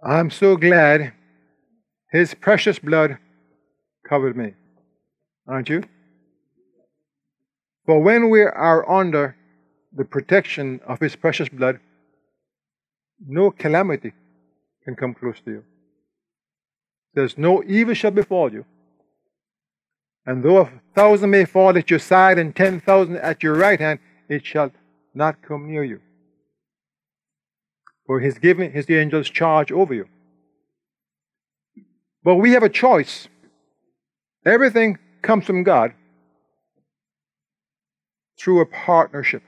I'm so glad His precious blood covered me. Aren't you? For when we are under the protection of His precious blood, no calamity can come close to you. There's no evil shall befall you. And though 1,000 may fall at your side and 10,000 at your right hand, it shall not come near you. For He's given His angels charge over you. But we have a choice. Everything comes from God through a partnership.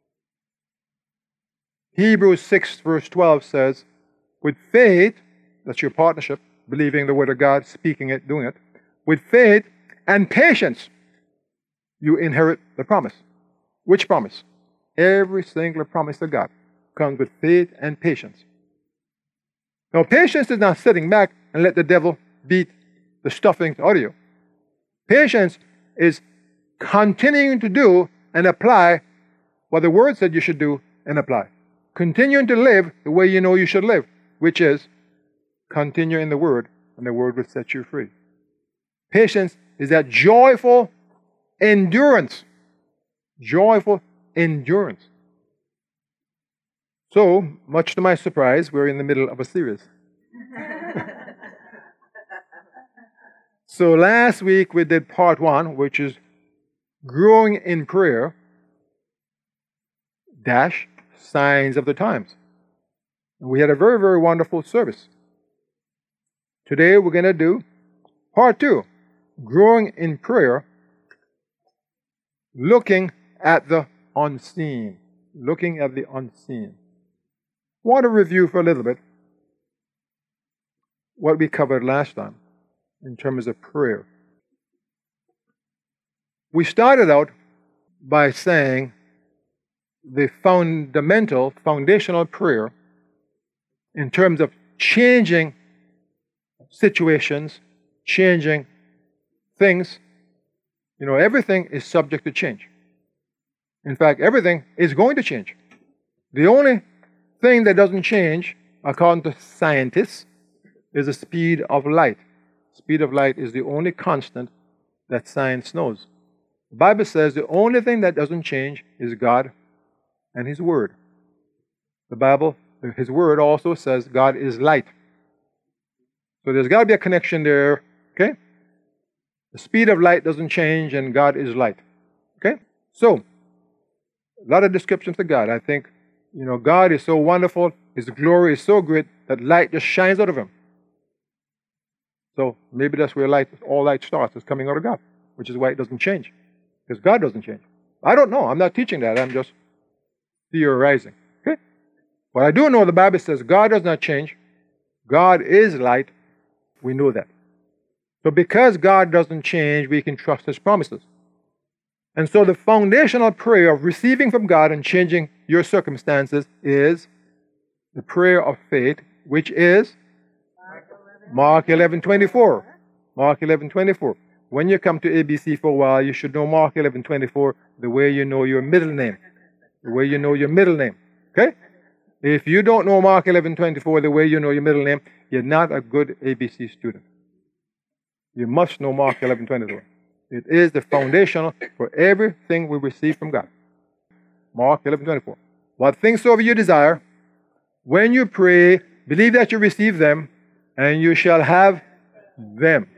Hebrews 6 verse 12 says, with faith, that's your partnership, believing the word of God, speaking it, doing it, with faith and patience, you inherit the promise. Which promise? Every single promise of God comes with faith and patience. Now, patience is not sitting back and let the devil beat the stuffing out of you. Patience is continuing to do and apply what the Word said you should do and apply. Continuing to live the way you know you should live, which is continue in the Word, and the Word will set you free. Patience is that joyful endurance. Joyful endurance. So, much to my surprise, we're in the middle of a series. So last week we did part 1, which is growing in prayer, signs of the times. And we had a very, very wonderful service. Today we're going to do part 2, growing in prayer, looking at the unseen. Looking at the unseen. I want to review for a little bit what we covered last time in terms of prayer. We started out by saying the foundational prayer in terms of changing situations, changing things. You know, everything is subject to change. In fact, everything is going to change. The only thing that doesn't change, according to scientists, is the speed of light. Speed of light is the only constant that science knows. The Bible says the only thing that doesn't change is God and His Word. The Bible, His Word also says God is light. So there's got to be a connection there, okay? The speed of light doesn't change and God is light, okay? So, a lot of descriptions of God. I think, you know, God is so wonderful, His glory is so great that light just shines out of Him. So maybe that's where all light starts, is coming out of God, which is why it doesn't change. Because God doesn't change. I don't know. I'm not teaching that. I'm just theorizing. Okay? But I do know the Bible says God does not change. God is light. We know that. So because God doesn't change, we can trust His promises. And so the foundational prayer of receiving from God and changing your circumstances is the prayer of faith, which is Mark 11:24. Mark 11:24. When you come to ABC for a while, you should know Mark 11:24 the way you know your middle name. The way you know your middle name. Okay? If you don't know Mark 11:24 the way you know your middle name, you're not a good ABC student. You must know Mark 11:24. It is the foundational for everything we receive from God. Mark 11:24. What things soever you desire, when you pray, believe that you receive them, and you shall have them.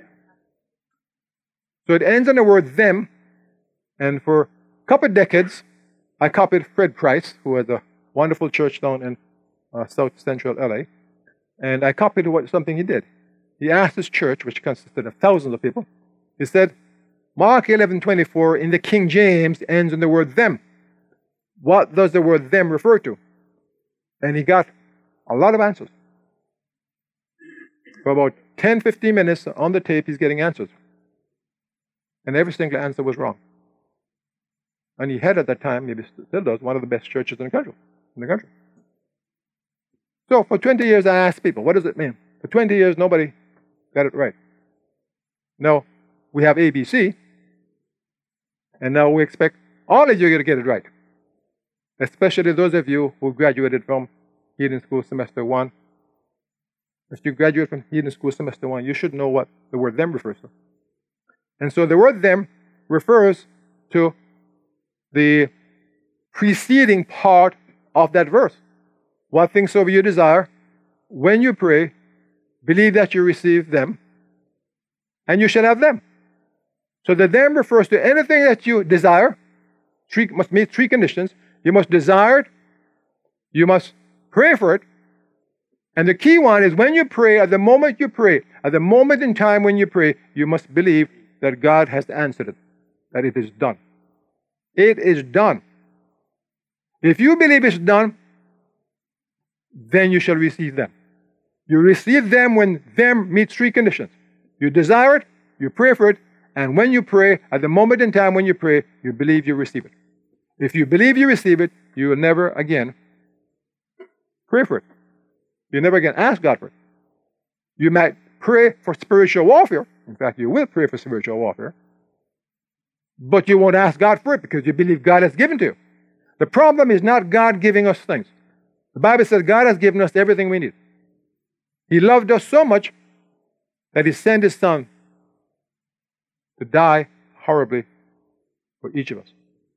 So it ends on the word them, and for a couple of decades, I copied Fred Price, who has a wonderful church down in South Central LA, and I copied something he did. He asked his church, which consisted of thousands of people, he said, Mark 11:24 in the King James ends on the word them. What does the word them refer to? And he got a lot of answers. For about 10-15 minutes on the tape, he's getting answers. And every single answer was wrong. And he had at that time, maybe still does, one of the best churches in the country. So for 20 years I asked people, what does it mean? For 20 years nobody got it right. Now we have ABC, and now we expect all of you to get it right. Especially those of you who graduated from Healing School Semester 1 If you graduate from Eden School Semester 1, you should know what the word them refers to. And so the word them refers to the preceding part of that verse. What things soever you desire, when you pray, believe that you receive them, and you shall have them. So the them refers to anything that you desire. Must meet three conditions. You must desire it, you must pray for it, and the key one is when you pray, at the moment you pray, at the moment in time when you pray, you must believe that God has answered it, that it is done. It is done. If you believe it's done, then you shall receive them. You receive them when them meets three conditions. You desire it, you pray for it, and when you pray, at the moment in time when you pray, you believe you receive it. If you believe you receive it, you will never again pray for it. You never again ask God for it. You might pray for spiritual warfare. In fact, you will pray for spiritual warfare. But you won't ask God for it because you believe God has given to you. The problem is not God giving us things. The Bible says God has given us everything we need. He loved us so much that He sent His Son to die horribly for each of us.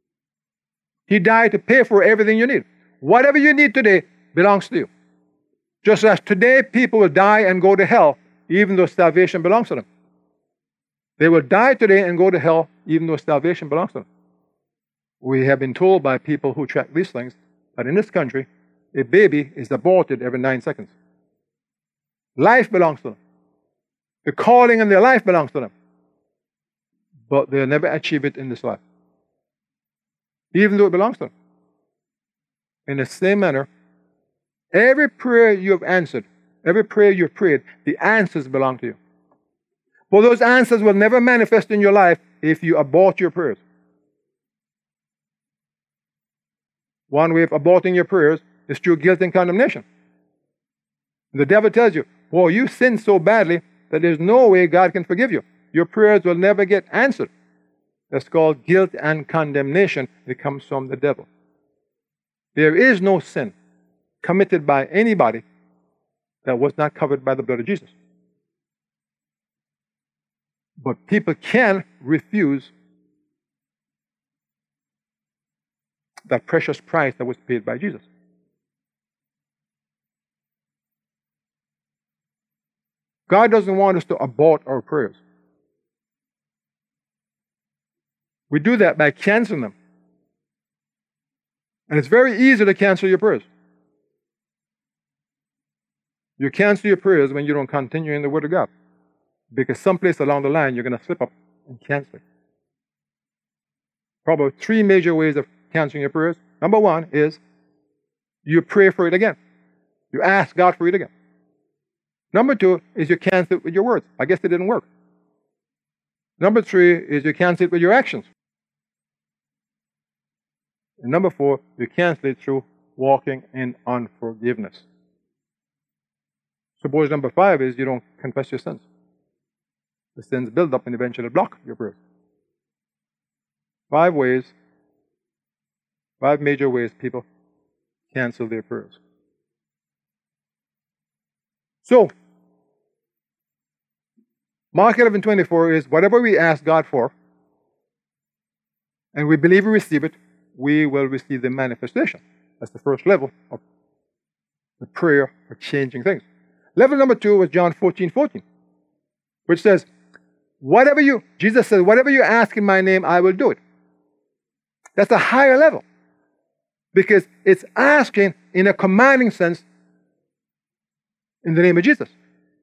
He died to pay for everything you need. Whatever you need today belongs to you. Just as today people will die and go to hell, even though salvation belongs to them. They will die today and go to hell, even though salvation belongs to them. We have been told by people who track these things that in this country, a baby is aborted every 9 seconds. Life belongs to them. The calling in their life belongs to them. But they'll never achieve it in this life, even though it belongs to them. In the same manner, every prayer you have answered, every prayer you've prayed, the answers belong to you. But those answers will never manifest in your life if you abort your prayers. One way of aborting your prayers is through guilt and condemnation. The devil tells you, well, you sinned so badly that there's no way God can forgive you. Your prayers will never get answered. That's called guilt and condemnation. It comes from the devil. There is no sin committed by anybody that was not covered by the blood of Jesus. But people can refuse that precious price that was paid by Jesus. God doesn't want us to abort our prayers. We do that by canceling them. And it's very easy to cancel your prayers. You cancel your prayers when you don't continue in the Word of God. Because someplace along the line, you're going to slip up and cancel it. Probably 3 major ways of canceling your prayers. Number 1 is you pray for it again. You ask God for it again. Number 2 is you cancel it with your words. I guess it didn't work. Number 3 is you cancel it with your actions. And number 4, you cancel it through walking in unforgiveness. Suppose number 5 is you don't confess your sins. The sins build up and eventually block your prayers. 5 major ways people cancel their prayers. So, Mark 11:24 is whatever we ask God for, and we believe we receive it, we will receive the manifestation. That's the first level of the prayer for changing things. Level number 2 was John 14:14, which says, Jesus says, whatever you ask in my name, I will do it. That's a higher level, because it's asking in a commanding sense in the name of Jesus.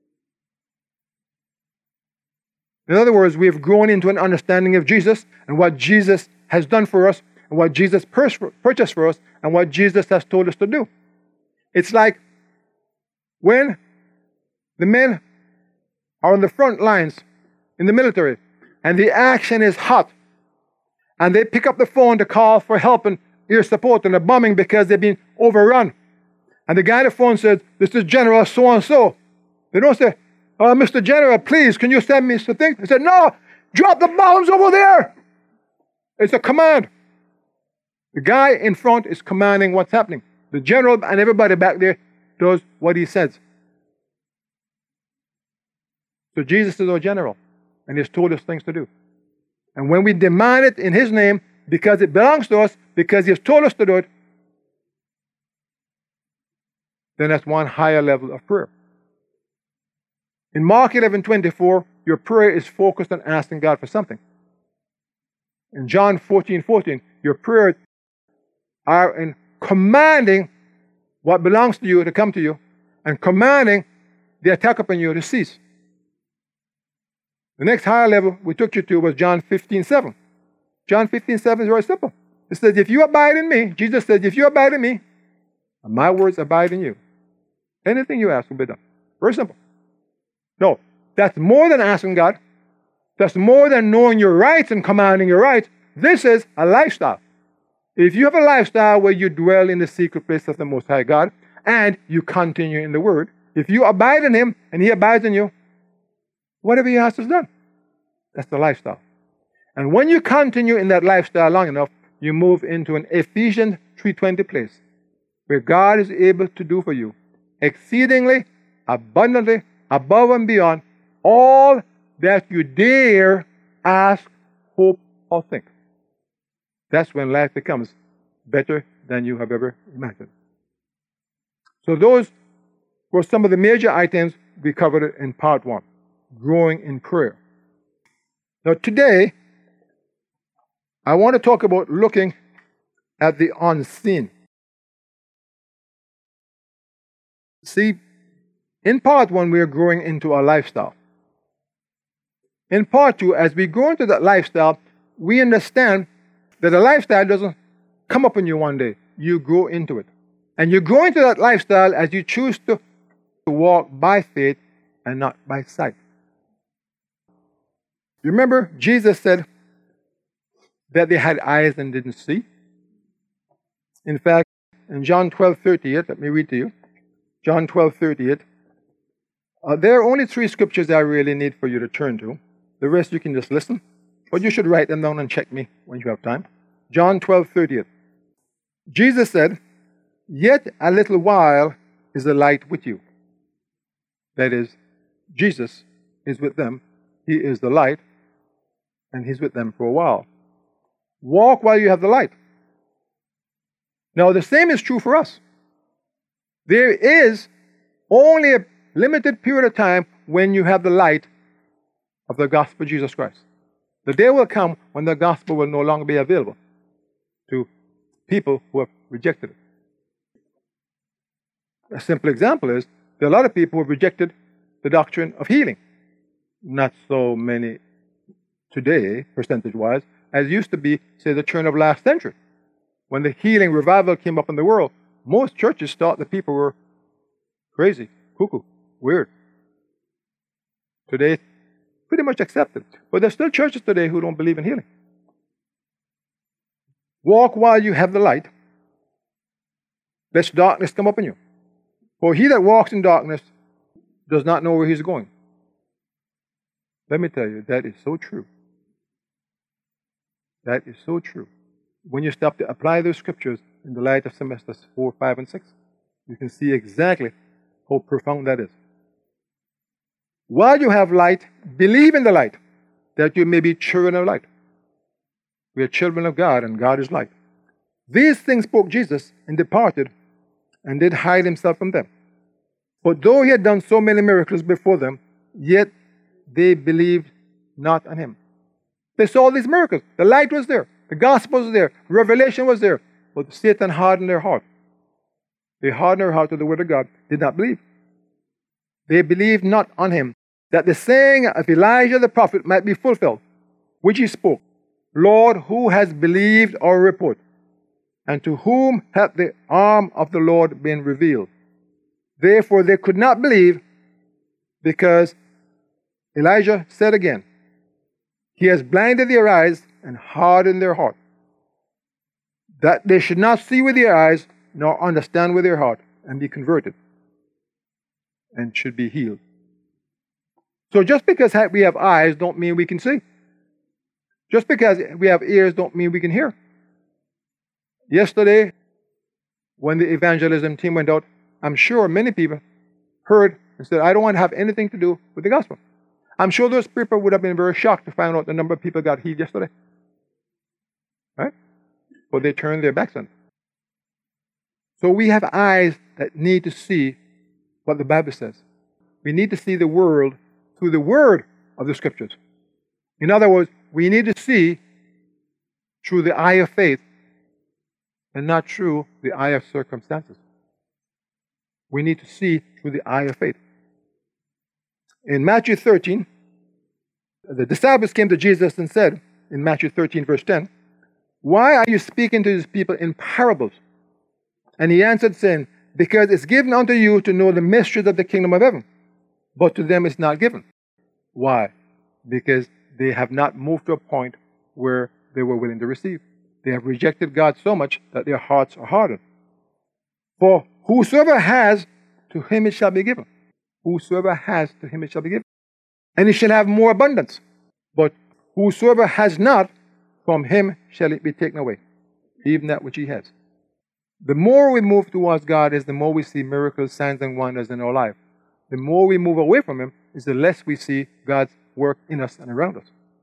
In other words, we have grown into an understanding of Jesus and what Jesus has done for us and what Jesus purchased for us and what Jesus has told us to do. It's like when the men are on the front lines in the military and the action is hot and they pick up the phone to call for help and air support in a bombing because they've been overrun. And the guy on the phone says, this is General so-and-so. They don't say, oh, Mr. General, please, can you send me something? They said, no, drop the bombs over there. It's a command. The guy in front is commanding what's happening. The general and everybody back there does what he says. So Jesus is our general, and He's told us things to do. And when we demand it in His name, because it belongs to us, because He has told us to do it, then that's one higher level of prayer. In Mark 11:24, your prayer is focused on asking God for something. In John 14:14, your prayers are in commanding what belongs to you to come to you and commanding the attack upon you to cease. The next higher level we took you to was John 15:7. John 15:7 is very simple. It says, if you abide in me, Jesus says, if you abide in me, and my words abide in you, anything you ask will be done. Very simple. No, that's more than asking God. That's more than knowing your rights and commanding your rights. This is a lifestyle. If you have a lifestyle where you dwell in the secret place of the Most High God and you continue in the Word, if you abide in Him and He abides in you, whatever you ask is done. That's the lifestyle. And when you continue in that lifestyle long enough, you move into an Ephesians 3:20 place where God is able to do for you exceedingly, abundantly, above and beyond all that you dare ask, hope, or think. That's when life becomes better than you have ever imagined. So those were some of the major items we covered in part 1, growing in prayer. Now today, I want to talk about looking at the unseen. See, in part 1, we are growing into a lifestyle. In part 2, as we grow into that lifestyle, we understand that the lifestyle doesn't come upon you one day. You grow into it. And you grow into that lifestyle as you choose to walk by faith and not by sight. Remember, Jesus said that they had eyes and didn't see. In fact, in John 12:38, let me read to you. John 12:38. There are only 3 scriptures I really need for you to turn to. The rest you can just listen. But you should write them down and check me when you have time. John 12:38. Jesus said, yet a little while is the light with you. That is, Jesus is with them. He is the light, and He's with them for a while. Walk while you have the light. Now, the same is true for us. There is only a limited period of time when you have the light of the gospel of Jesus Christ. The day will come when the gospel will no longer be available to people who have rejected it. A simple example is there are a lot of people who have rejected the doctrine of healing. Not so many today, percentage-wise, as used to be, say, the turn of last century. When the healing revival came up in the world, most churches thought that people were crazy, cuckoo, weird. Today, pretty much accepted. But there's still churches today who don't believe in healing. Walk while you have the light, lest darkness come upon you. For he that walks in darkness does not know where he's going. Let me tell you, that is so true. That is so true. When you stop to apply those scriptures in the light of semesters 4, 5, and 6, you can see exactly how profound that is. While you have light, believe in the light, that you may be children of light. We are children of God, and God is light. These things spoke Jesus, and departed, and did hide himself from them. But though he had done so many miracles before them, yet they believed not on him. They saw these miracles. The light was there. The gospel was there. Revelation was there. But Satan hardened their heart. They hardened their heart to the word of God. Did not believe. They believed not on him, that the saying of Elijah the prophet might be fulfilled, which he spoke. Lord, who has believed our report? And to whom hath the arm of the Lord been revealed? Therefore they could not believe, because Elijah said again, he has blinded their eyes and hardened their heart, that they should not see with their eyes, nor understand with their heart, and be converted, and should be healed. So just because we have eyes don't mean we can see. Just because we have ears don't mean we can hear. Yesterday, when the evangelism team went out, I'm sure many people heard and said, I don't want to have anything to do with the gospel. I'm sure those people would have been very shocked to find out the number of people got healed yesterday. Right? But they turned their backs on it. So we have eyes that need to see what the Bible says. We need to see the world through the word of the Scriptures. In other words, we need to see through the eye of faith and not through the eye of circumstances. We need to see through the eye of faith. In Matthew 13, the disciples came to Jesus and said, in Matthew 13, verse 10, "Why are you speaking to these people in parables?" And he answered, saying, "Because it's given unto you to know the mysteries of the kingdom of heaven, but to them it's not given." Why? Because they have not moved to a point where they were willing to receive. They have rejected God so much that their hearts are hardened. For whosoever has, to him it shall be given. Whosoever has, to him it shall be given. And he shall have more abundance. But whosoever has not, from him shall it be taken away, even that which he has. The more we move towards God is the more we see miracles, signs, and wonders in our life. The more we move away from him is the less we see God's work in us and around us.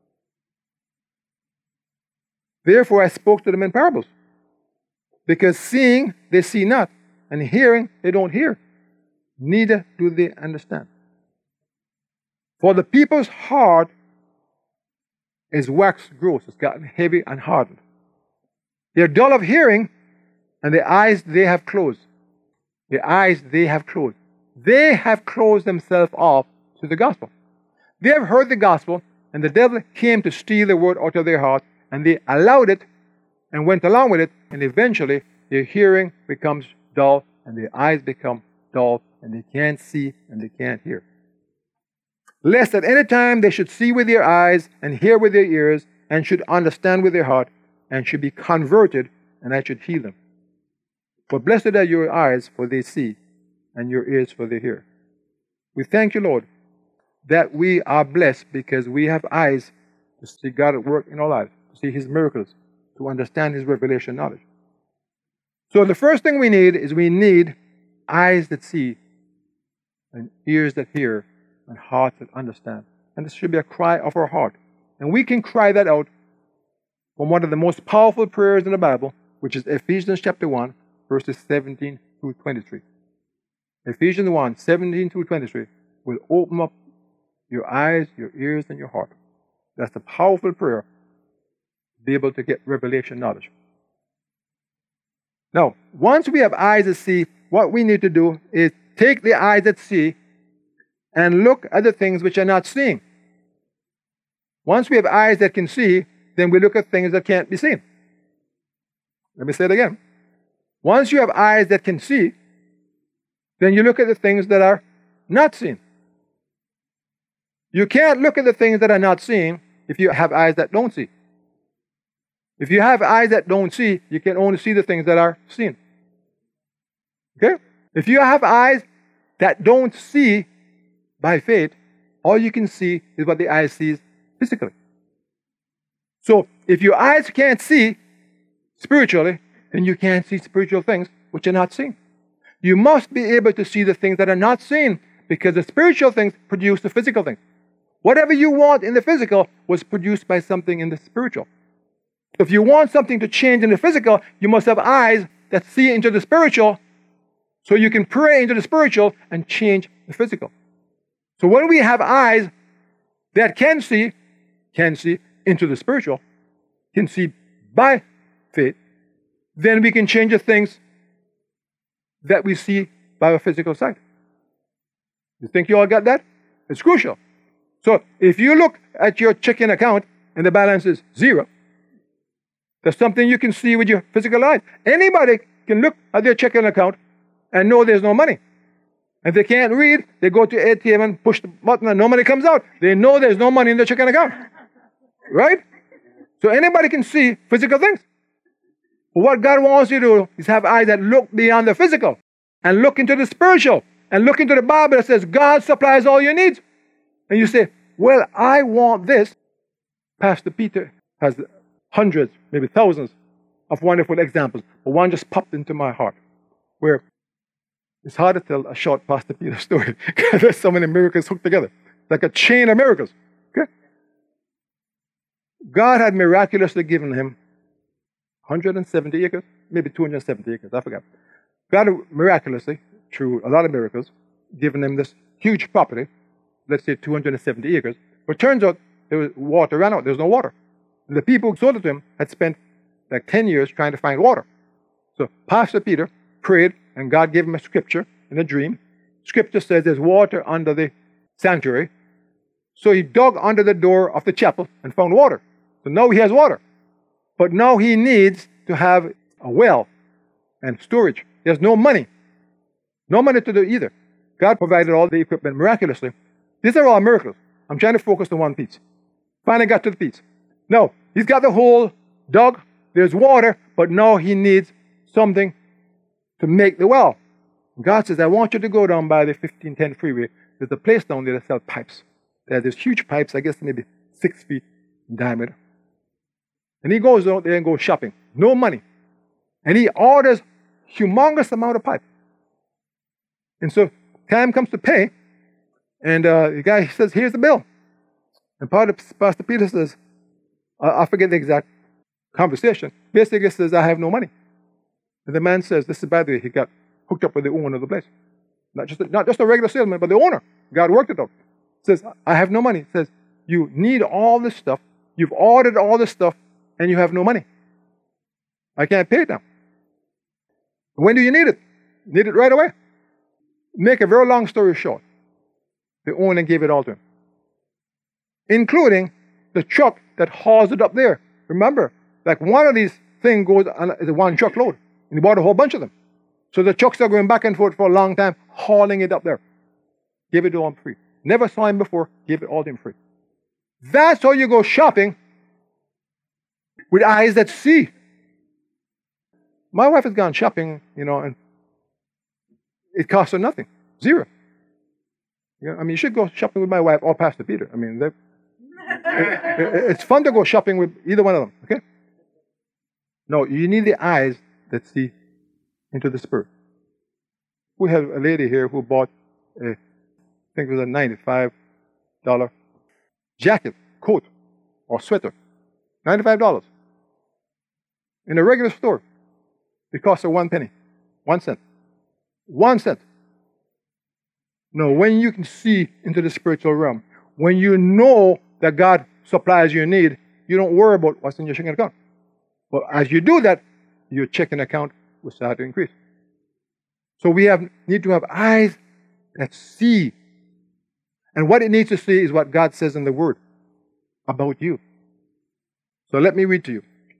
Therefore I spoke to them in parables, because seeing they see not, and hearing they don't hear, neither do they understand. For the people's heart is waxed gross, it's gotten heavy and hardened. They're dull of hearing, and their eyes they have closed. Their eyes they have closed. They have closed themselves off to the gospel. They have heard the gospel, and the devil came to steal the word out of their heart, and they allowed it and went along with it, and eventually their hearing becomes dull, and their eyes become dull, and they can't see and they can't hear. Lest at any time they should see with their eyes and hear with their ears, and should understand with their heart, and should be converted, and I should heal them. For blessed are your eyes, for they see, and your ears, for they hear. We thank you, Lord, that we are blessed because we have eyes to see God at work in our lives, to see his miracles, to understand his revelation knowledge. So the first thing we need is we need eyes that see, and ears that hear, and hearts that understand. And this should be a cry of our heart. And we can cry that out from one of the most powerful prayers in the Bible, which is Ephesians chapter 1, verses 17 through 23. Ephesians 1, 17 through 23 will open up your eyes, your ears, and your heart. That's a powerful prayer to be able to get revelation knowledge. Now, once we have eyes that see, what we need to do is take the eyes that see and look at the things which are not seen. Once we have eyes that can see, then we look at things that can't be seen. Let me say it again. Once you have eyes that can see, then you look at the things that are not seen. You can't look at the things that are not seen if you have eyes that don't see. If you have eyes that don't see, you can only see the things that are seen. Okay? If you have eyes that don't see by faith, all you can see is what the eye sees physically. So if your eyes can't see spiritually, then you can't see spiritual things which are not seen. You must be able to see the things that are not seen, because the spiritual things produce the physical things. Whatever you want in the physical was produced by something in the spiritual. If you want something to change in the physical, you must have eyes that see into the spiritual, so you can pray into the spiritual and change the physical. So when we have eyes that can see into the spiritual, can see by faith, then we can change the things that we see by our physical sight. You think you all got that? It's crucial. So if you look at your checking account and the balance is 0, that's something you can see with your physical eyes. Anybody can look at their checking account and know there's no money. If they can't read, they go to ATM and push the button and no money comes out. They know there's no money in their checking account. Right? So anybody can see physical things. But what God wants you to do is have eyes that look beyond the physical and look into the spiritual and look into the Bible that says God supplies all your needs. And you say, well, I want this. Pastor Peter has hundreds, maybe thousands of wonderful examples. But one just popped into my heart where it's hard to tell a short Pastor Peter story because there's so many miracles hooked together. like a chain of miracles. Okay? God had miraculously given him 170 acres, maybe 270 acres, I forgot. God had miraculously, through a lot of miracles, given him this huge property, let's say 270 acres. But turns out there was water ran out. There was no water. The people who sold it to him had spent like 10 years trying to find water. So Pastor Peter prayed, and God gave him a scripture in a dream. Scripture says there's water under the sanctuary. So he dug under the door of the chapel and found water. So now he has water. But now he needs to have a well and storage. There's no money. No money to do either. God provided all the equipment miraculously. These are all miracles. I'm trying to focus on one piece. Finally got to the piece. No, he's got the hole dug. There's water, but now he needs something to make the well. God says, I want you to go down by the 1510 freeway. There's a place down there that sells pipes. There's huge pipes, I guess maybe 6 feet in diameter. And he goes out there and goes shopping. No money. And he orders humongous amount of pipe. And so time comes to pay, and the guy says, here's the bill. And Pastor Peter says, I forget the exact conversation. Basically says, I have no money. And the man says, this is by the way, he got hooked up with the owner of the place. Not just a regular salesman, but the owner. God worked it out. Says, I have no money. Says, you need all this stuff. You've ordered all this stuff, and you have no money. I can't pay it now. When do you need it? Need it right away. Make a very long story short. The owner gave it all to him, including the truck that hauls it up there. Remember, like one of these things goes on is a one truckload, and he bought a whole bunch of them. So the trucks are going back and forth for a long time, hauling it up there. Give it to him free. Never saw him before, gave it all to him free. That's how you go shopping with eyes that see. My wife has gone shopping, and it costs her nothing. Zero. You should go shopping with my wife or Pastor Peter. It's fun to go shopping with either one of them, okay? No, you need the eyes that see into the Spirit. We have a lady here who bought I think it was a $95 jacket, coat, or sweater. $95. In a regular store, it costs her 1 penny. 1 cent. 1 cent. No, when you can see into the spiritual realm, when you know that God supplies your need, you don't worry about what's in your checking account. But as you do that, your checking account will start to increase. So we need to have eyes that see. And what it needs to see is what God says in the Word about you. So let me read to you.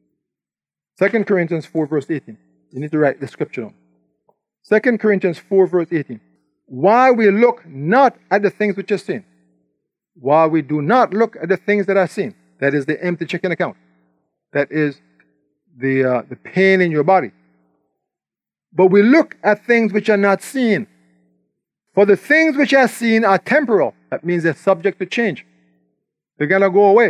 2 Corinthians 4 verse 18. You need to write the scripture down. 2 Corinthians 4 verse 18. While we look not at the things which are seen, while we do not look at the things that are seen, that is the empty checking account, that is the pain in your body, but we look at things which are not seen. For the things which are seen are temporal. That means they're subject to change. They're going to go away.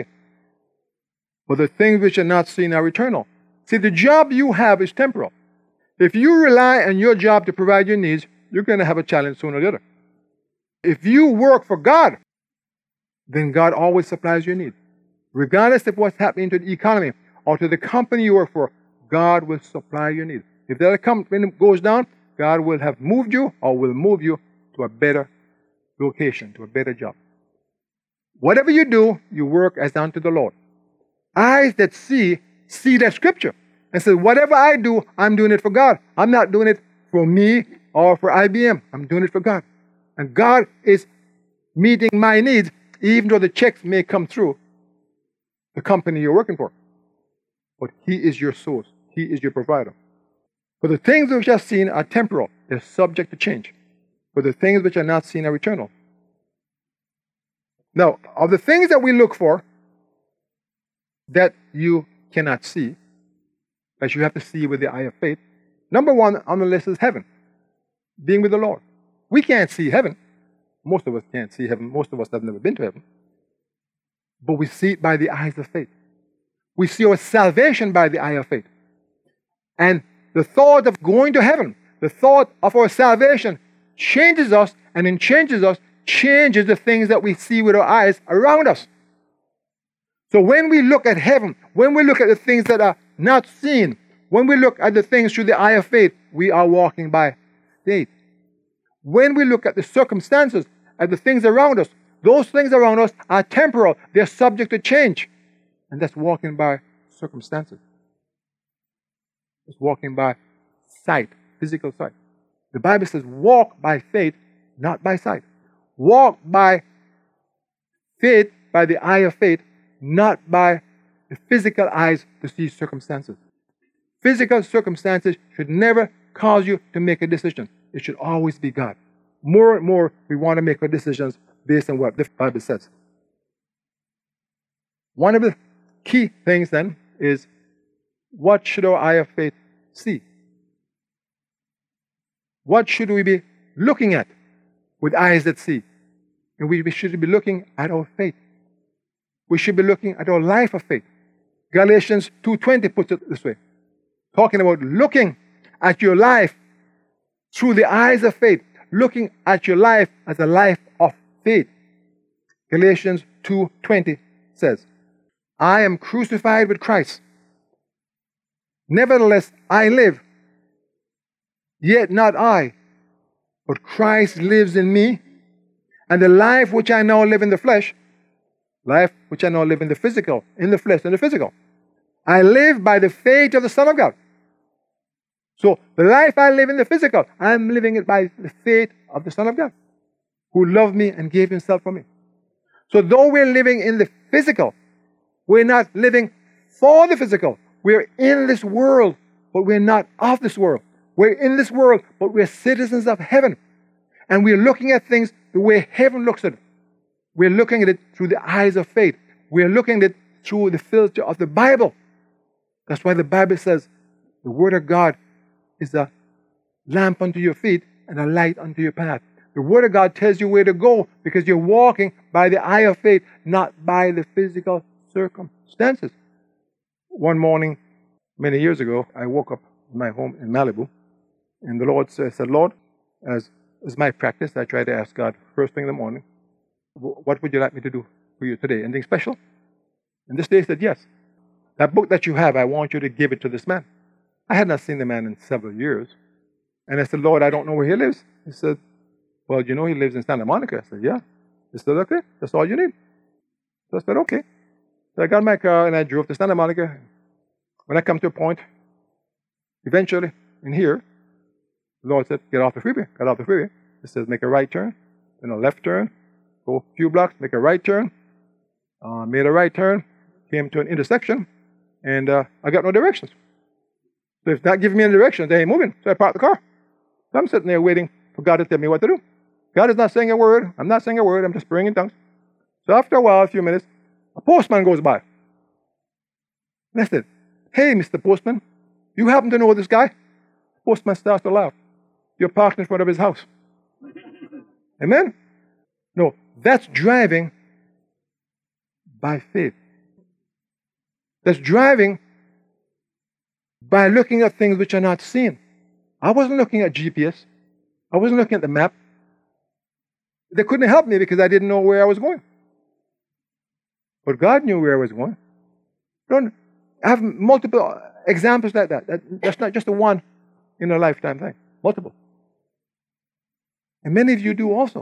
But the things which are not seen are eternal. See, the job you have is temporal. If you rely on your job to provide your needs, you're going to have a challenge sooner or later. If you work for God, then God always supplies your needs. Regardless of what's happening to the economy or to the company you work for, God will supply your needs. If that company goes down, God will have moved you or will move you to a better location, to a better job. Whatever you do, you work as unto the Lord. Eyes that see that scripture and say, whatever I do, I'm doing it for God. I'm not doing it for me or for IBM. I'm doing it for God. And God is meeting my needs, even though the checks may come through the company you're working for. But He is your source. He is your provider. For the things which are seen are temporal. They're subject to change. But the things which are not seen are eternal. Now, of the things that we look for that you cannot see, that you have to see with the eye of faith, number one on the list is heaven, being with the Lord. We can't see heaven. Most of us can't see heaven. Most of us have never been to heaven. But we see it by the eyes of faith. We see our salvation by the eye of faith. And the thought of going to heaven, the thought of our salvation changes us, and in changes us, changes the things that we see with our eyes around us. So when we look at heaven, when we look at the things that are not seen, when we look at the things through the eye of faith, we are walking by faith. When we look at the circumstances, at the things around us, those things around us are temporal. They're subject to change. And that's walking by circumstances. It's walking by sight, physical sight. The Bible says, walk by faith, not by sight. Walk by faith, by the eye of faith, not by the physical eyes to see circumstances. Physical circumstances should never cause you to make a decision. It should always be God. More and more, we want to make our decisions based on what the Bible says. One of the key things then is, what should our eye of faith see? What should we be looking at with eyes that see? And we should be looking at our faith. We should be looking at our life of faith. Galatians 2:20 puts it this way, talking about looking at your life through the eyes of faith, looking at your life as a life of faith. Galatians 2:20 says, I am crucified with Christ. Nevertheless, I live. Yet not I, but Christ lives in me. And the life which I now live in the flesh, life which I now live in the physical, in the flesh and the physical, I live by the faith of the Son of God. So the life I live in the physical, I'm living it by the faith of the Son of God, who loved me and gave himself for me. So though we're living in the physical, we're not living for the physical. We're in this world, but we're not of this world. We're in this world, but we're citizens of heaven. And we're looking at things the way heaven looks at it. We're looking at it through the eyes of faith. We're looking at it through the filter of the Bible. That's why the Bible says the Word of God is a lamp unto your feet and a light unto your path. The Word of God tells you where to go because you're walking by the eye of faith, not by the physical circumstances. One morning, many years ago, I woke up in my home in Malibu, and the Lord said, Lord, as is my practice, I try to ask God first thing in the morning, what would you like me to do for you today? Anything special? And this day he said, yes. That book that you have, I want you to give it to this man. I had not seen the man in several years. And I said, Lord, I don't know where he lives. He said, well, you know he lives in Santa Monica. I said, yeah. He said, okay, that's all you need. So I said, okay. So I got in my car and I drove to Santa Monica. When I come to a point, eventually, in here, the Lord said, get off the freeway. Got off the freeway. He says, make a right turn, then a left turn, go a few blocks, make a right turn. Made a right turn, came to an intersection, and I got no directions. So if not giving me any directions, they ain't moving. So I parked the car. So I'm sitting there waiting for God to tell me what to do. God is not saying a word. I'm not saying a word. I'm just praying in tongues. So after a while, a few minutes, a postman goes by. And I said, hey, Mr. Postman, you happen to know this guy? The postman starts to laugh. You're parked in front of his house. Amen? No, that's driving by faith. That's driving by looking at things which are not seen. I wasn't looking at GPS. I wasn't looking at the map. They couldn't help me because I didn't know where I was going. But God knew where I was going. I have multiple examples like that. That's not just a one in a lifetime thing. Multiple. And many of you do also.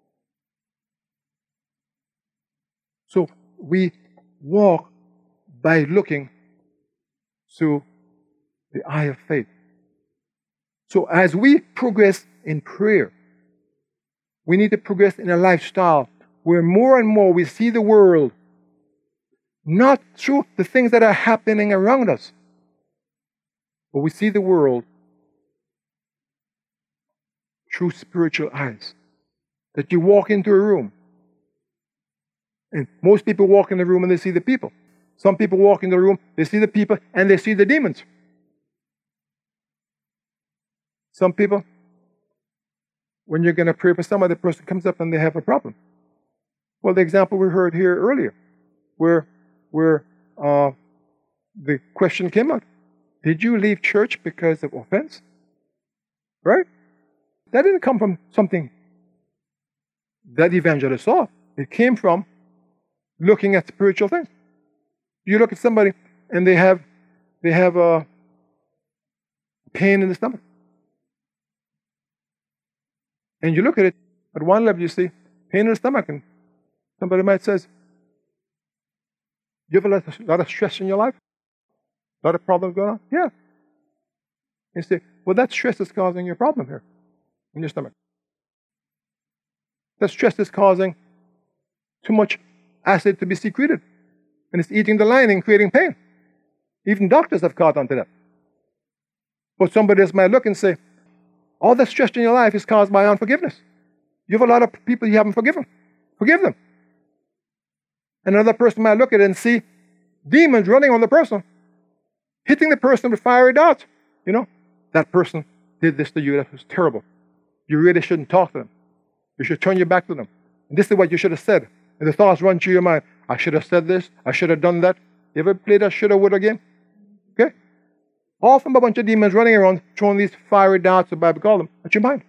So we walk by looking through the eye of faith. So as we progress in prayer, we need to progress in a lifestyle where more and more we see the world not through the things that are happening around us, but we see the world through spiritual eyes. That you walk into a room, and most people walk in the room and they see the people. Some people walk in the room, they see the people, and they see the demons. Some people, when you're going to pray for somebody, the person comes up and they have a problem. Well, the example we heard here earlier, where the question came out, did you leave church because of offense? Right? That didn't come from something that evangelist saw. It came from looking at spiritual things. You look at somebody and they have a pain in the stomach. And you look at it, at one level you see pain in the stomach, and somebody might say, you have a lot of stress in your life? A lot of problems going on? Yeah. You say, well, that stress is causing your problem here in your stomach. That stress is causing too much acid to be secreted. And it's eating the lining, creating pain. Even doctors have caught on to that. But somebody else might look and say, all that stress in your life is caused by unforgiveness. You have a lot of people you haven't forgiven. Forgive them. And another person might look at it and see demons running on the person, hitting the person with fiery darts. You know, that person did this to you. That was terrible. You really shouldn't talk to them. You should turn your back to them. And this is what you should have said. And the thoughts run through your mind. I should have said this. I should have done that. You ever played that shoulda, woulda game? Okay? All from a bunch of demons running around, throwing these fiery darts, the Bible calls them, at your mind.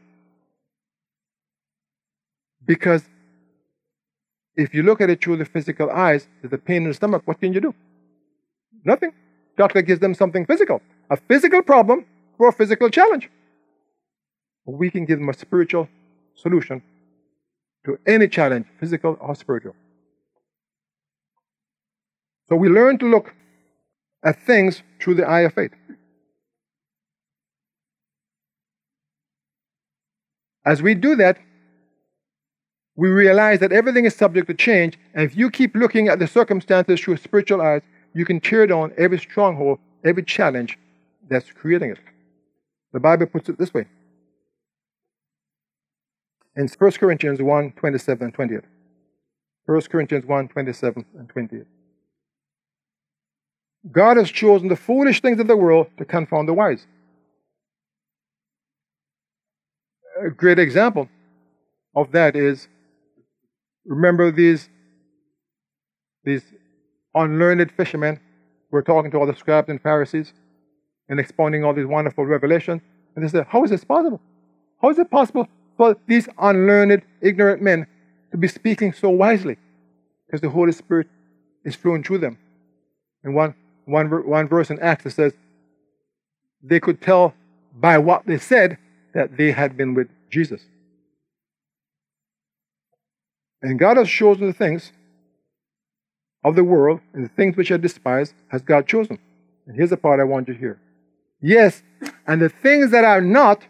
Because if you look at it through the physical eyes, there's a pain in the stomach, what can you do? Nothing. Doctor gives them something physical. A physical problem for a physical challenge. We can give them a spiritual solution to any challenge, physical or spiritual. So we learn to look at things through the eye of faith. As we do that, we realize that everything is subject to change, and if you keep looking at the circumstances through spiritual eyes, you can tear down every stronghold, every challenge that's creating it. The Bible puts it this way. In 1 Corinthians 1, 27 and 28. 1 Corinthians 1, 27 and 28. God has chosen the foolish things of the world to confound the wise. A great example of that is, remember these unlearned fishermen were talking to all the scribes and Pharisees and expounding all these wonderful revelations. And they said, how is this possible? How is it possible for these unlearned, ignorant men to be speaking so wisely? Because the Holy Spirit is flowing through them. And one verse in Acts, it says, they could tell by what they said that they had been with Jesus. And God has chosen the things of the world, and the things which are despised has God chosen. And here's the part I want you to hear. Yes, and the things that are not,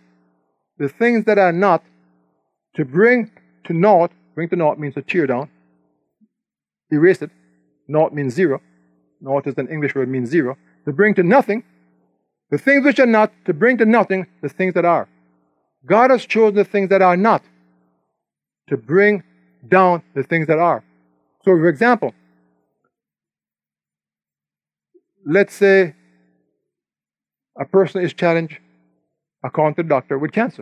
to bring to naught means to tear down, erase it. Naught means zero. Naught is an English word, means zero. To bring to nothing, the things which are not, to bring to nothing the things that are. God has chosen the things that are not to bring down the things that are. So, for example, let's say a person is challenged, according to the doctor, with cancer.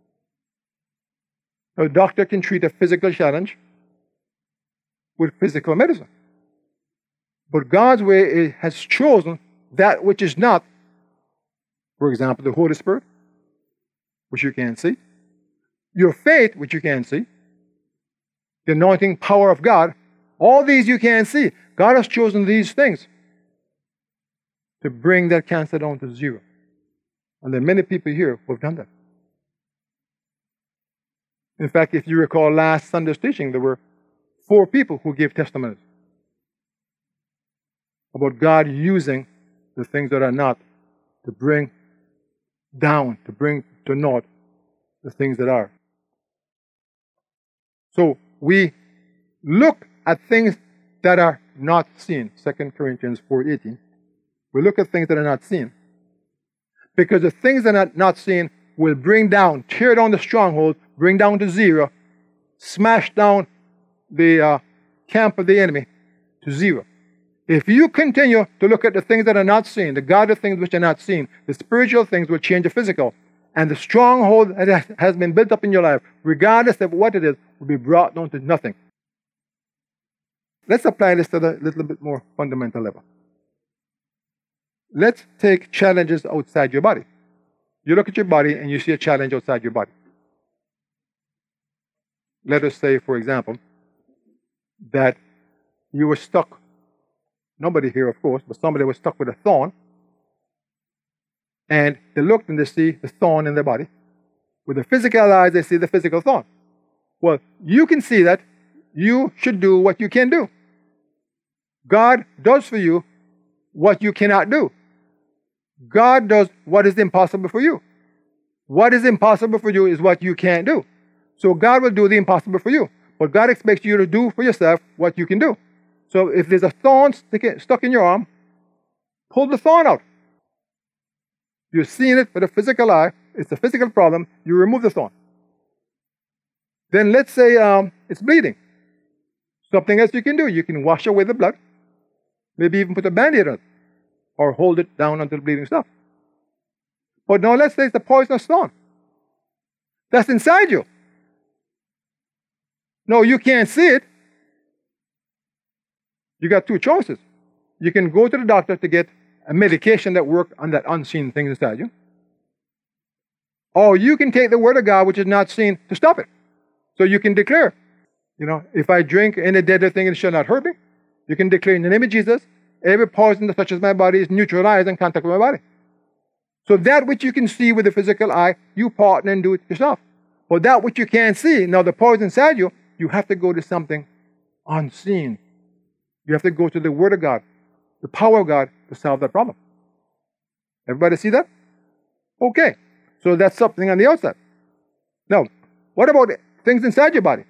A doctor can treat a physical challenge with physical medicine. But God's way has chosen that which is not, for example, the Holy Spirit, which you can't see, your faith, which you can't see, the anointing power of God, all these you can't see. God has chosen these things to bring that cancer down to zero. And there are many people here who have done that. In fact, if you recall last Sunday's teaching, there were 4 people who gave testimonies about God using the things that are not to bring down, to bring to naught the things that are. So we look at things that are not seen. 2 Corinthians 4:18. We look at things that are not seen. Because the things that are not seen will bring down, tear down the stronghold, bring down to zero, smash down the camp of the enemy to zero. If you continue to look at the things that are not seen, the godly things which are not seen, the spiritual things will change the physical. And the stronghold that has been built up in your life, regardless of what it is, will be brought down to nothing. Let's apply this to a little bit more fundamental level. Let's take challenges outside your body. You look at your body and you see a challenge outside your body. let us say, for example, that you were stuck, nobody here, of course, but somebody was stuck with a thorn, and they looked and they see the thorn in their body. With the physical eyes, they see the physical thorn. Well, you can see that. You should do what you can do. God does for you what you cannot do. God does what is impossible for you. What is impossible for you is what you can't do. So God will do the impossible for you. But God expects you to do for yourself what you can do. So if there's a thorn stuck in your arm, pull the thorn out. You're seeing it with a physical eye. It's a physical problem. You remove the thorn. Then let's say it's bleeding. Something else you can do. You can wash away the blood. Maybe even put a Band-Aid on it. Or hold it down until the bleeding stops. But now let's say it's a poisonous thorn. That's inside you. No, you can't see it. You got two choices. You can go to the doctor to get a medication that works on that unseen thing inside you. Or you can take the word of God, which is not seen, to stop it. So you can declare, if I drink any deadly thing, it shall not hurt me. You can declare in the name of Jesus, every poison that touches my body is neutralized in contact with my body. So that which you can see with the physical eye, you partner and do it yourself. But that which you can't see, now the poison inside you, you have to go to something unseen. You have to go to the Word of God, the power of God, to solve that problem. Everybody see that? Okay. So that's something on the outside. Now, what about things inside your body?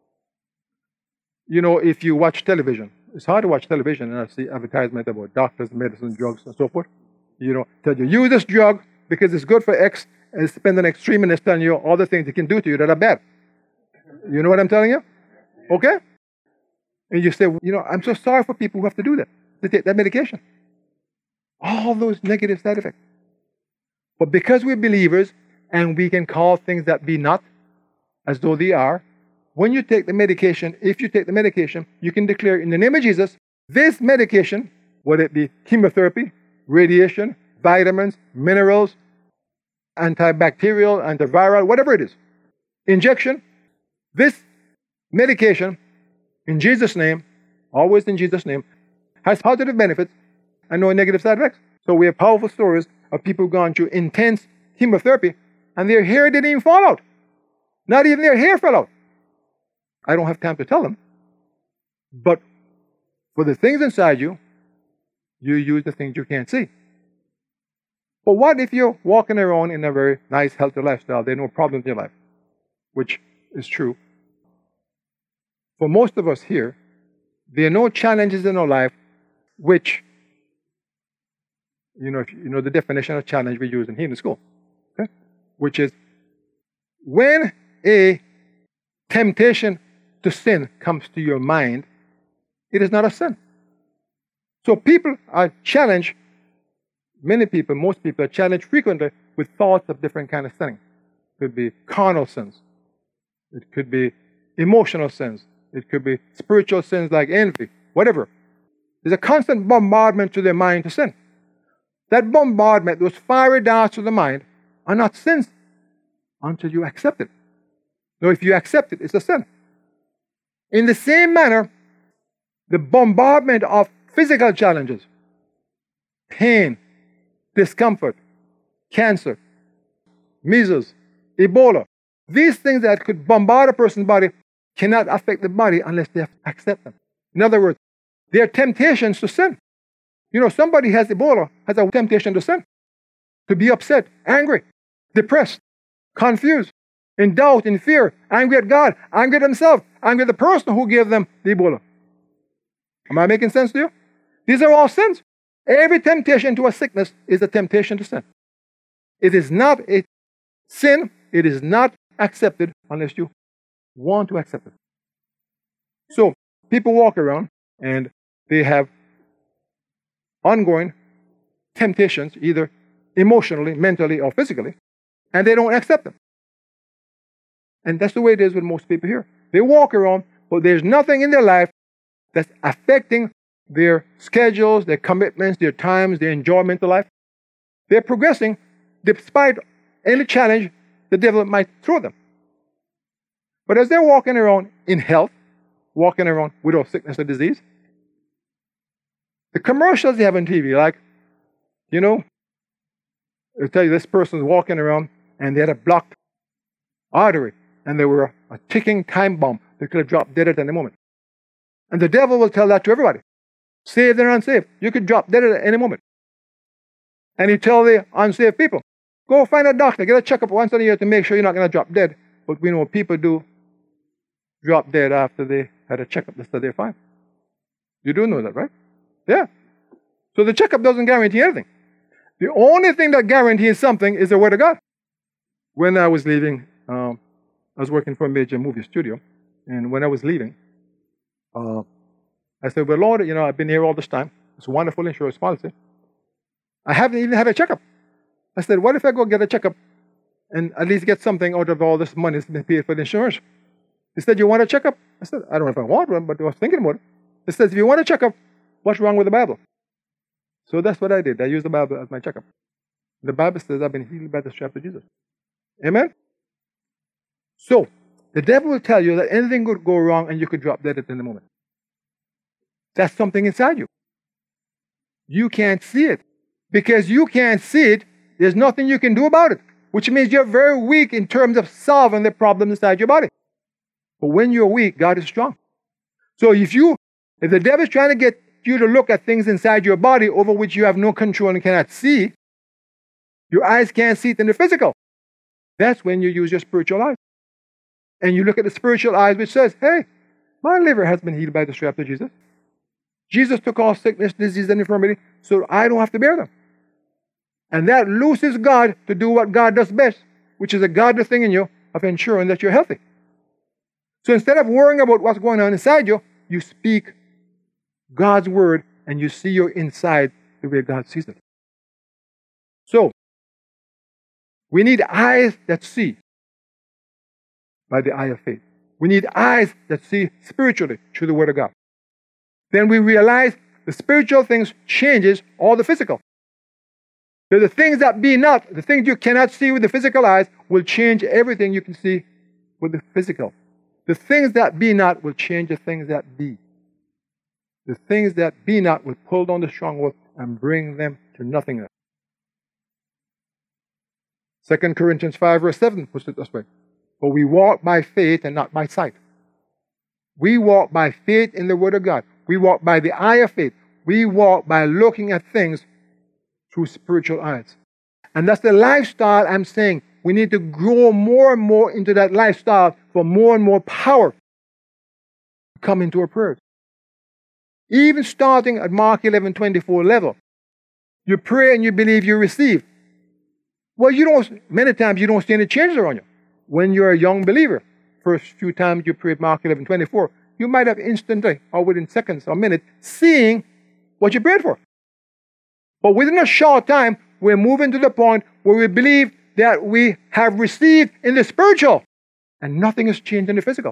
If you watch television, it's hard to watch television and I see advertisement about doctors, medicine, drugs, and so forth. Tell you, use this drug because it's good for X, and spend an extreme and it's telling you all the things it can do to you that are bad. You know what I'm telling you? Okay? And you say, I'm so sorry for people who have to do that, to take that medication. All those negative side effects. But because we're believers and we can call things that be not as though they are, when you take the medication, if you take the medication, you can declare in the name of Jesus, this medication, whether it be chemotherapy, radiation, vitamins, minerals, antibacterial, antiviral, whatever it is, injection, this medication, in Jesus' name, always in Jesus' name, has positive benefits and no negative side effects. So we have powerful stories of people who've gone through intense chemotherapy and their hair didn't even fall out. Not even their hair fell out. I don't have time to tell them. But for the things inside you, you use the things you can't see. But what if you're walking around in a very nice, healthy lifestyle? There are no problems in your life, which is true. For most of us here, there are no challenges in our life which, if you know the definition of challenge we use in healing school, okay? Which is when a temptation to sin comes to your mind, it is not a sin. So people are challenged, many people, most people are challenged frequently with thoughts of different kind of sinning. It could be carnal sins. It could be emotional sins. It could be spiritual sins like envy, whatever. There's a constant bombardment to their mind to sin. That bombardment, those fiery darts to the mind, are not sins until you accept it. Now, if you accept it, it's a sin. In the same manner, the bombardment of physical challenges, pain, discomfort, cancer, measles, Ebola, these things that could bombard a person's body cannot affect the body unless they accept them. In other words, they are temptations to sin. Somebody has Ebola, has a temptation to sin, to be upset, angry, depressed, confused, in doubt, in fear, angry at God, angry at themselves, angry at the person who gave them the Ebola. Am I making sense to you? These are all sins. Every temptation to a sickness is a temptation to sin. It is not a sin. It is not accepted unless you want to accept it. So people walk around and they have ongoing temptations, either emotionally, mentally, or physically, and they don't accept them. And that's the way it is with most people here. They walk around, but there's nothing in their life that's affecting their schedules, their commitments, their times, their enjoyment of life. They're progressing despite any challenge the devil might throw them. But as they're walking around in health, walking around without sickness or disease, the commercials they have on TV, like, you know, they'll tell you this person's walking around and they had a blocked artery and they were a ticking time bomb. They could have dropped dead at any moment. And the devil will tell that to everybody. Saved and unsaved. You could drop dead at any moment. And he tell the unsaved people, go find a doctor, get a checkup once a year to make sure you're not going to drop dead. But we know people do drop dead after they had a checkup. That's they're fine. You do know that, right? Yeah. So the checkup doesn't guarantee anything. The only thing that guarantees something is the Word of God. When I was leaving, I was working for a major movie studio. And when I was leaving, I said, well, Lord, I've been here all this time. It's a wonderful insurance policy. I haven't even had a checkup. I said, what if I go get a checkup and at least get something out of all this money that's been paid for the insurance? He said, you want a checkup? I said, I don't know if I want one, but I was thinking about it. He says, if you want a checkup, what's wrong with the Bible? So that's what I did. I used the Bible as my checkup. The Bible says I've been healed by the stripes of Jesus. Amen? So, the devil will tell you that anything could go wrong and you could drop dead at any moment. That's something inside you. You can't see it. Because you can't see it, there's nothing you can do about it. Which means you're very weak in terms of solving the problem inside your body. But when you're weak, God is strong. So if the devil is trying to get you to look at things inside your body over which you have no control and cannot see, your eyes can't see it in the physical. That's when you use your spiritual eyes. And you look at the spiritual eyes which says, hey, my liver has been healed by the stripes of Jesus. Jesus took all sickness, disease, and infirmity, so I don't have to bear them. And that looses God to do what God does best, which is a godly thing in you of ensuring that you're healthy. So instead of worrying about what's going on inside you, you speak God's word and you see your inside the way God sees it. So, we need eyes that see by the eye of faith. We need eyes that see spiritually through the Word of God. Then we realize the spiritual things changes all the physical. So the things that be not, the things you cannot see with the physical eyes, will change everything you can see with the physical. The things that be not will change the things that be. The things that be not will pull down the stronghold and bring them to nothingness. 2 Corinthians 5 verse 7 puts it this way. For we walk by faith and not by sight. We walk by faith in the Word of God. We walk by the eye of faith. We walk by looking at things through spiritual eyes. And that's the lifestyle I'm saying. We need to grow more and more into that lifestyle for more and more power to come into our prayers. Even starting at Mark 11:24 level. You pray and you believe you receive. Well, many times you don't see any changes around you. When you're a young believer, first few times you prayed Mark 11:24, you might have instantly, or within seconds or minutes, seeing what you prayed for. But within a short time, we're moving to the point where we believe that we have received in the spiritual, and nothing has changed in the physical.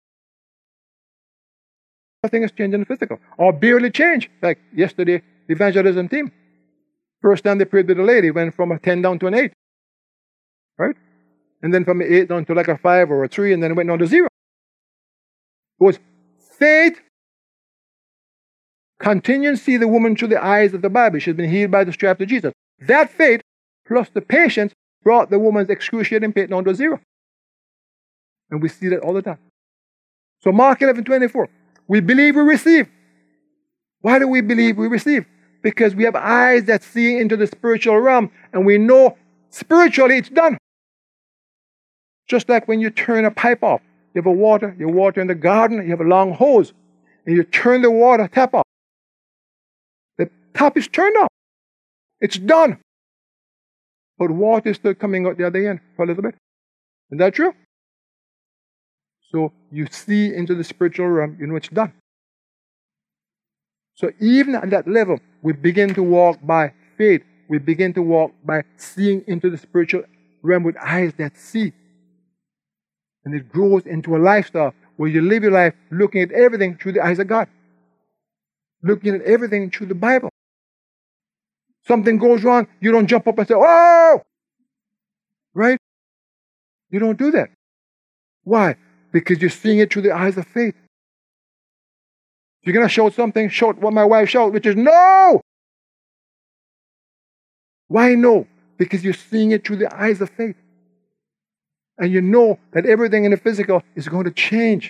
Nothing has changed in the physical, or barely changed. Like yesterday, the evangelism team. First time they prayed with a lady, went from a 10 down to an 8. Right? And then from an 8 down to like a 5 or a 3, and then it went down to 0. It was faith. Continue to see the woman through the eyes of the Bible. She's been healed by the stripes of Jesus. That faith plus the patience brought the woman's excruciating pain down to 0. And we see that all the time. So Mark 11:24. We believe we receive. Why do we believe we receive? Because we have eyes that see into the spiritual realm, and we know spiritually it's done. Just like when you turn a pipe off. You have you water in the garden, you have a long hose, and you turn the water tap off. The tap is turned off. It's done. But water is still coming out the other end for a little bit. Is that true? So you see into the spiritual realm, you know it's done. So even at that level, we begin to walk by faith. We begin to walk by seeing into the spiritual realm with eyes that see. And it grows into a lifestyle where you live your life looking at everything through the eyes of God. Looking at everything through the Bible. Something goes wrong, you don't jump up and say, oh! Right? You don't do that. Why? Because you're seeing it through the eyes of faith. If you're going to shout something, shout what my wife shouted, which is no! Why no? Because you're seeing it through the eyes of faith. And you know that everything in the physical is going to change.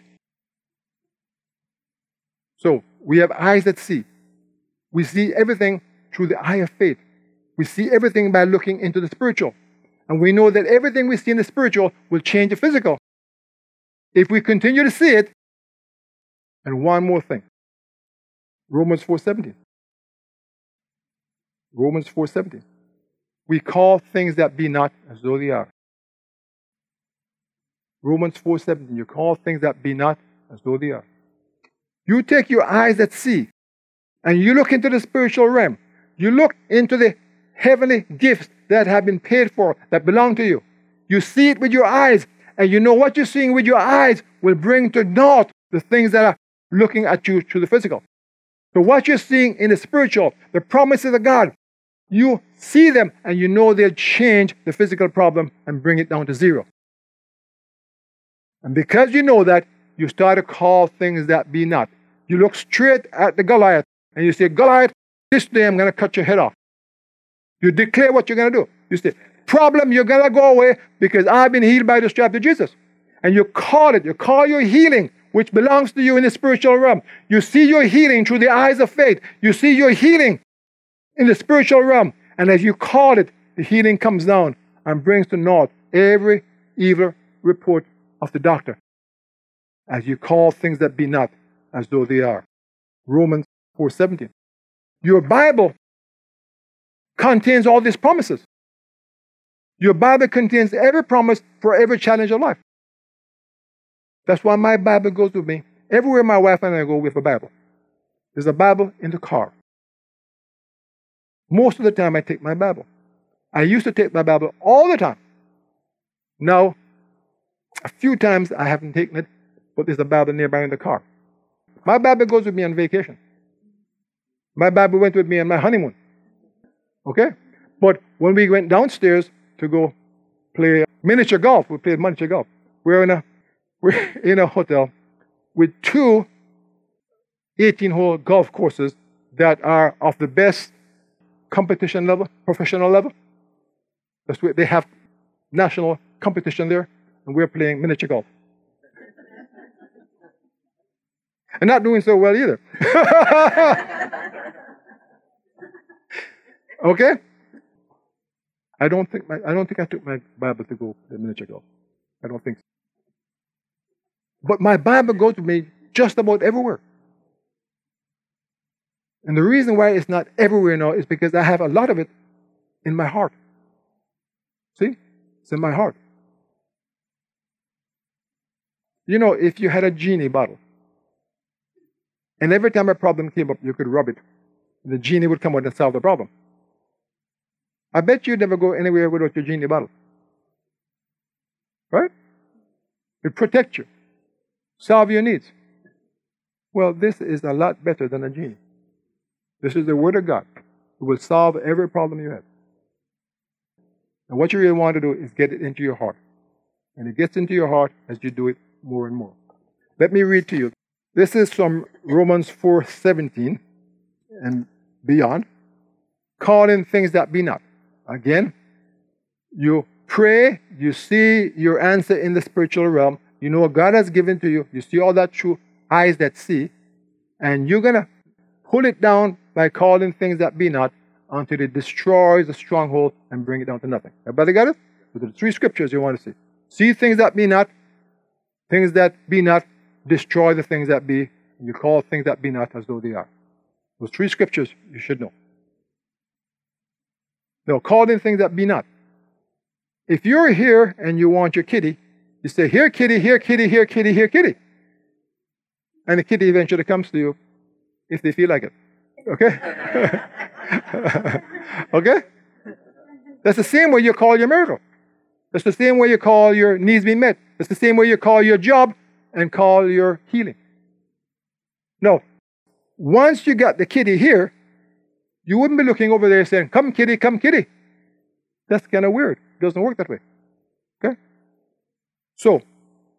So, we have eyes that see. We see everything through the eye of faith. We see everything by looking into the spiritual. And we know that everything we see in the spiritual will change the physical. If we continue to see it. And one more thing. Romans 4:17. Romans 4:17. We call things that be not as though they are. Romans 4:17. You call things that be not as though they are. You take your eyes that see, and you look into the spiritual realm. You look into the heavenly gifts that have been paid for, that belong to you. You see it with your eyes, and you know what you're seeing with your eyes will bring to naught the things that are looking at you through the physical. So what you're seeing in the spiritual, the promises of God, you see them and you know they'll change the physical problem and bring it down to zero. And because you know that, you start to call things that be not. You look straight at the Goliath and you say, Goliath, this day I'm going to cut your head off. You declare what you're going to do. You say, problem, you're going to go away because I've been healed by the stripes of Jesus. And you call it. You call your healing, which belongs to you in the spiritual realm. You see your healing through the eyes of faith. You see your healing in the spiritual realm. And as you call it, the healing comes down and brings to naught every evil report of the doctor. As you call things that be not as though they are. Romans 4:17. Your Bible contains all these promises. Your Bible contains every promise for every challenge of life. That's why my Bible goes with me. Everywhere my wife and I go with a Bible. There's a Bible in the car. Most of the time I take my Bible. I used to take my Bible all the time. Now, a few times I haven't taken it, but there's a Bible nearby in the car. My Bible goes with me on vacation. My Bible went with me on my honeymoon. Okay? But when we went downstairs to go play miniature golf, we played miniature golf. We're in a hotel with two 18-hole golf courses that are of the best competition level, professional level. That's where they have national competition there, and we're playing miniature golf. And not doing so well either. Okay? I don't think I took my Bible to go play miniature golf. I don't think so. But my Bible goes with me just about everywhere. And the reason why it's not everywhere now is because I have a lot of it in my heart. See? It's in my heart. You know, if you had a genie bottle, and every time a problem came up, you could rub it, and the genie would come out and solve the problem. I bet you'd never go anywhere without your genie bottle. Right? It protects you. Solve your needs. Well, this is a lot better than a genie. This is the Word of God. It will solve every problem you have. And what you really want to do is get it into your heart. And it gets into your heart as you do it more and more. Let me read to you. This is from Romans 4:17 and beyond. Calling things that be not. Again, you pray, you see your answer in the spiritual realm. You know what God has given to you. You see all that through eyes that see. And you're going to pull it down by calling things that be not until it destroys the stronghold and bring it down to nothing. Everybody got it? Those are the three scriptures you want to see. See things that be not. Things that be not destroy the things that be. And you call things that be not as though they are. Those three scriptures you should know. Now, calling things that be not. If you're here and you want your kitty, you say, here kitty, here kitty, here kitty, here kitty. And the kitty eventually comes to you if they feel like it. Okay? Okay? That's the same way you call your miracle. That's the same way you call your needs being met. That's the same way you call your job and call your healing. No. Once you got the kitty here, you wouldn't be looking over there saying, come kitty, come kitty. That's kind of weird. It doesn't work that way. Okay? So,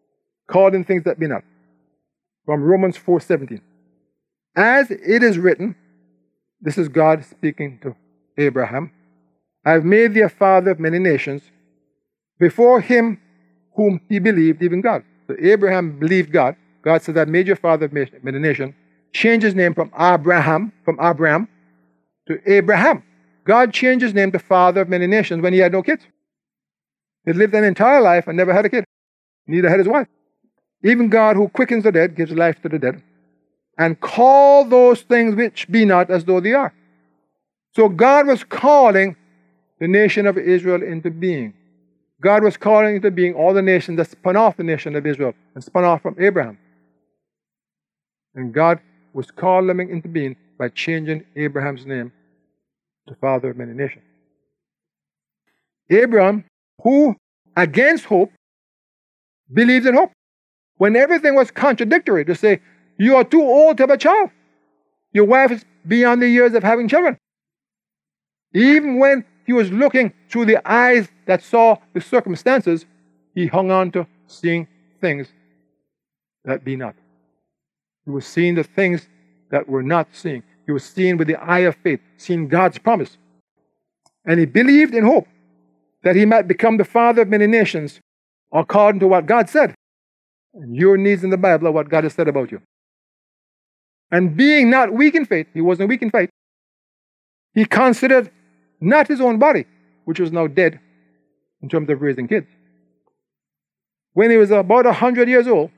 calling things that be not. From Romans 4:17. As it is written, this is God speaking to Abraham, I have made thee a father of many nations before him whom he believed, even God. So Abraham believed God. God says, I made you a father of many nations. Changed his name from Abraham to Abraham. God changed his name to father of many nations when he had no kids. He lived an entire life and never had a kid. Neither had his wife. Even God who quickens the dead, gives life to the dead, and call those things which be not as though they are. So God was calling the nation of Israel into being. God was calling into being all the nations that spun off the nation of Israel and spun off from Abraham. And God was calling them into being by changing Abraham's name to father of many nations. Abraham, who against hope, believed in hope. When everything was contradictory, to say, you are too old to have a child. Your wife is beyond the years of having children. Even when he was looking through the eyes that saw the circumstances, he hung on to seeing things that be not. He was seeing the things that were not seeing. He was seeing with the eye of faith, seeing God's promise. And he believed in hope that he might become the father of many nations according to what God said. And your needs in the Bible are what God has said about you. And being not weak in faith, he wasn't weak in faith. He considered not his own body, which was now dead in terms of raising kids. When he was about 100 years old,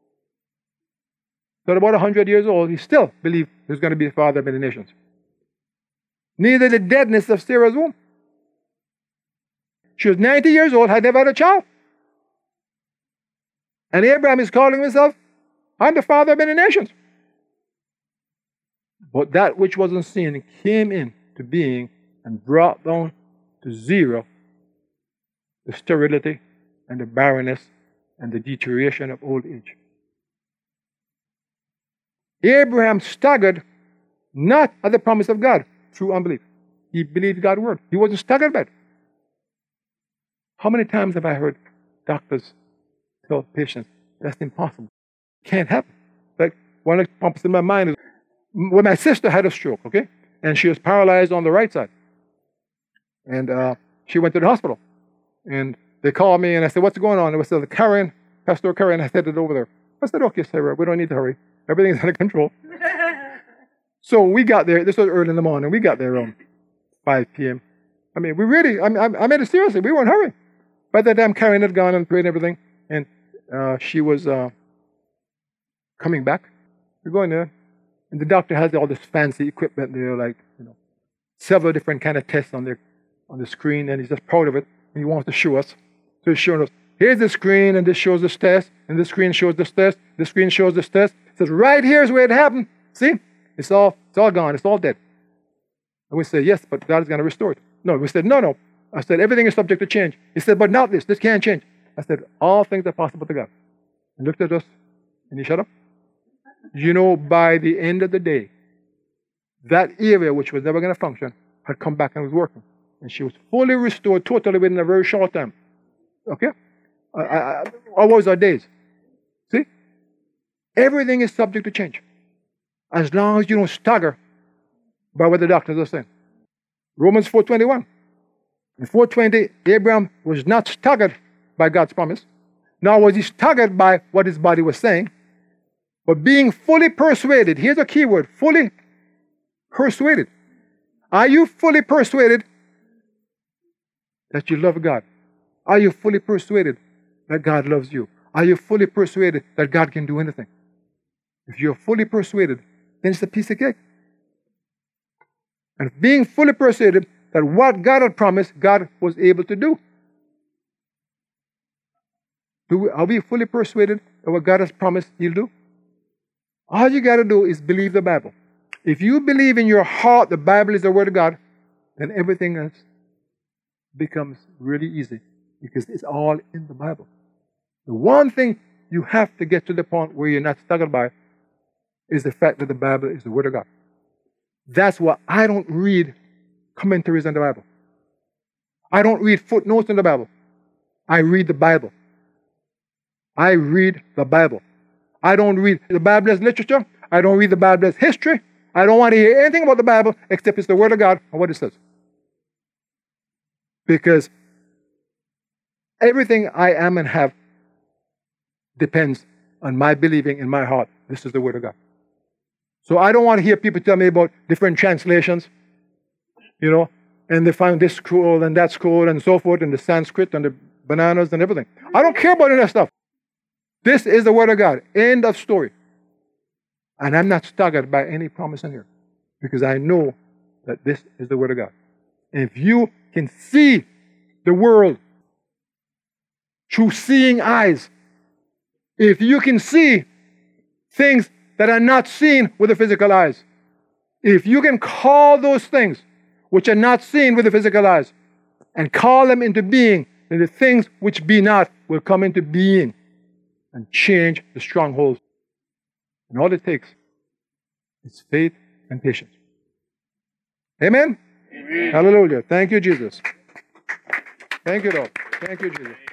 he still believed he was going to be the father of many nations. Neither the deadness of Sarah's womb. She was 90 years old, had never had a child. And Abraham is calling himself, I'm the father of many nations. But that which wasn't seen came into being and brought down to zero the sterility and the barrenness and the deterioration of old age. Abraham staggered not at the promise of God through unbelief. He believed God's word. He wasn't staggered by it. How many times have I heard doctors tell patients, that's impossible. Can't happen. Like, one that pops in my mind is when my sister had a stroke, okay? And she was paralyzed on the right side. And she went to the hospital. And they called me and I said, what's going on? It was Karen, Pastor Karen, I said it over there. I said, okay, Sarah, we don't need to hurry. Everything's under control. So we got there. This was early in the morning. We got there around 5 p.m. I mean, I made it seriously. We weren't hurrying. By the time Karen had gone and prayed and everything, and she was coming back, we're going there. And the doctor has all this fancy equipment there, like, several different kind of tests on the screen, and he's just proud of it. And he wants to show us. So he's showing us, here's the screen, and this shows this test, and this screen shows this test, this screen shows this test. It says, right here's where it happened. See? It's all gone. It's all dead. And we said, yes, but God is going to restore it. No, we said, no. I said, everything is subject to change. He said, but not this. This can't change. I said, all things are possible to God. He looked at us, and he shut up. By the end of the day, that area which was never going to function had come back and was working. And she was fully restored totally within a very short time. Okay? What was our days? See? Everything is subject to change. As long as you don't stagger by what the doctors are saying. Romans 4:21. In 4:20, Abraham was not staggered by God's promise, nor was he staggered by what his body was saying, but being fully persuaded. Here's a key word, fully persuaded. Are you fully persuaded that you love God? Are you fully persuaded that God loves you? Are you fully persuaded that God can do anything? If you're fully persuaded, then it's a piece of cake. And being fully persuaded that what God had promised, God was able to do. Are we fully persuaded that what God has promised, He'll do? All you got to do is believe the Bible. If you believe in your heart the Bible is the Word of God, then everything else becomes really easy because it's all in the Bible. The one thing you have to get to the point where you're not staggered by is the fact that the Bible is the Word of God. That's why I don't read commentaries on the Bible. I don't read footnotes in the Bible. I read the Bible. I read the Bible. I don't read the Bible as literature. I don't read the Bible as history. I don't want to hear anything about the Bible except it's the Word of God and what it says. Because everything I am and have depends on my believing in my heart this is the Word of God. So I don't want to hear people tell me about different translations, and they find this scroll and that scroll and so forth, and the Sanskrit and the bananas and everything. I don't care about any of that stuff. This is the Word of God. End of story. And I'm not staggered by any promise in here, because I know that this is the Word of God. And if you can see the world through seeing eyes, if you can see things that are not seen with the physical eyes, if you can call those things which are not seen with the physical eyes and call them into being, then the things which be not will come into being and change the strongholds. And all it takes is faith and patience. Amen? Amen. Hallelujah. Thank you, Jesus. Thank you, Lord. Thank you, Jesus.